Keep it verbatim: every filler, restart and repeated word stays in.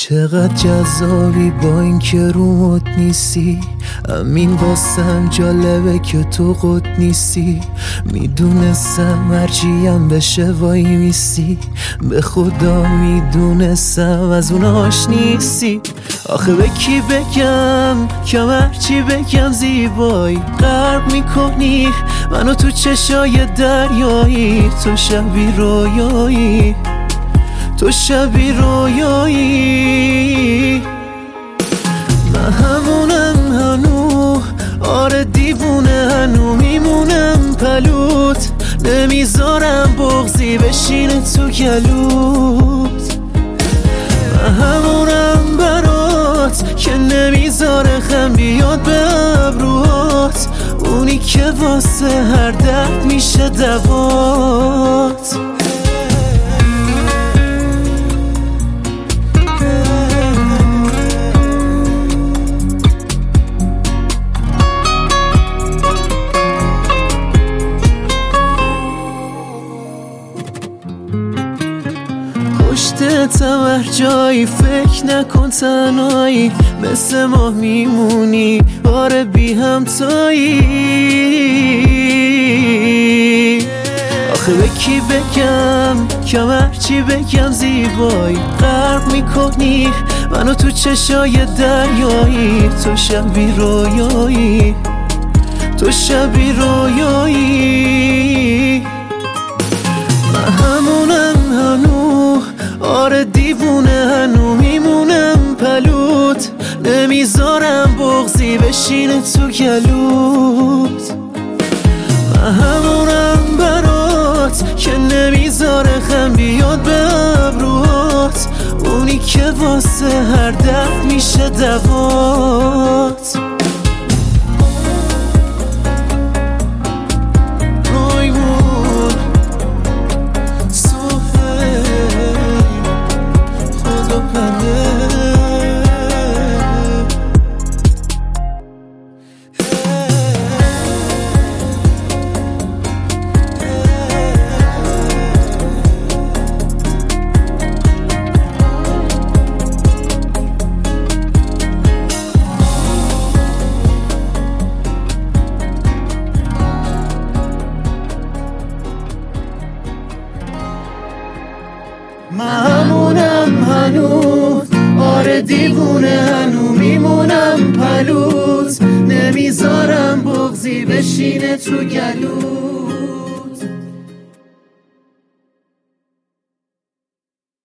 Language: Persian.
چقدر جذابی با این که رو مد نیستی، همین واسم جالبه که تو قد نیستی. میدونستم هرچیم بشه وای میستی، به خدا میدونستم از اوناش نیستی. آخه به کی بگم کم هرچی بگم زیبایی، غرق میکنی منو تو چشای دریایی. تو شبی رویایی، تو شبی رویایی. من همونم هنو، آره دیوونه هنو میمونم پلوت، نمیذارم بغضی بشینه تو گلوت. من همونم برات که نمیذاره خم بیاد به ابروات، اونی که واسه هر درد میشه دوات. پشتتم هر جایی فکر نکن تنهایی، مثل ما میمونی باره بی همتایی. آخه به کی بگم کم هرچی بگم زیبایی، غرق میکنی منو تو چشای دریایی. تو شبی رویایی، تو شبی رویایی. من همونم هنو، آره دیوونه هنو میمونم پلوت، نمیذارم بغضی بشینه تو گلوت. من همونم برات که نمیذاره خم بیاد به ابروات، اونی که واسه هر درد میشه دوات. من همونم هنوز، آره دیوونه هنو میمونم پلوت، نمیذارم بغضی بشینه تو گلوت.